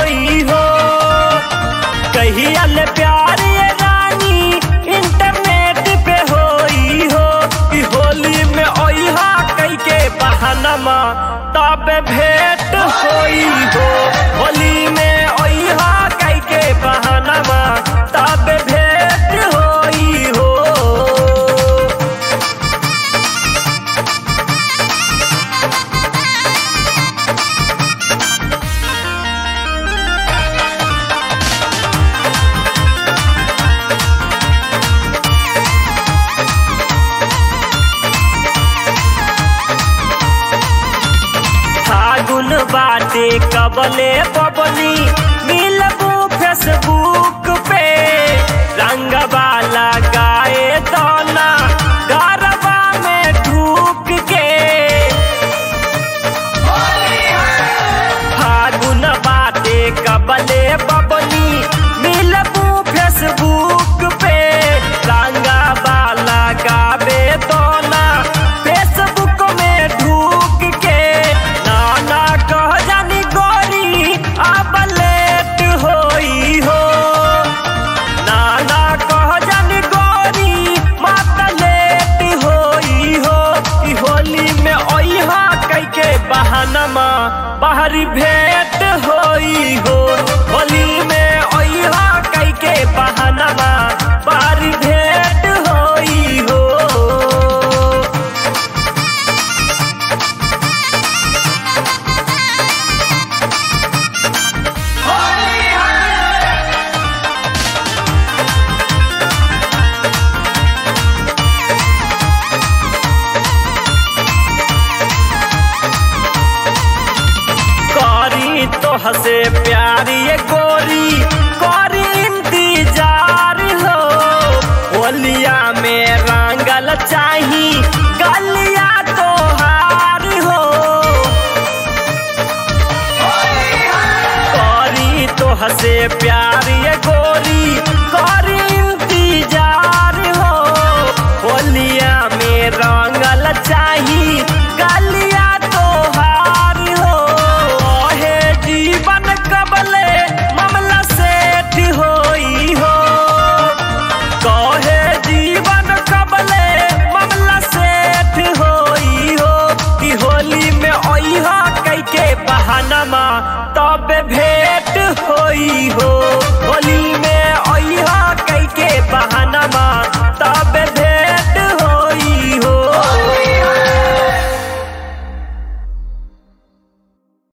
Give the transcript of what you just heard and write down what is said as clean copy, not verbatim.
होई हो। कहिया ले प्यार ये रानी इंटरनेट पे होई हो कि होली में ओइहा कई के बहानमा तब भेंट होई हो। होली में ओइहा कई के बहानमा तब भेंट होई हो। फागुन बाटे कबले बबली मिलबू फेसबुक पे रंगवा लगाए दोना गरबा में ढूक के। फागुन बाटे कबले बबली मिलबू फेसबुक पे रंगवा लगावे दोना फेसबुक में ढूक के। नाना कह जानी गोरी अब लेट होई हो। नाना कह जानी गोरी मत लेट होई हो कि होली में ओइहा कई के बहानमा बाहरी भेंट होई हो। होली में ओइहा कई के बहानमा बाहरी भेंट होई हो। करी तो हसे प्यारी ये गोरी करी इंतजार हो। होलिया में रंगल चाही गलिया तोहार हो। करी तो हसे प्यारी ये गोरी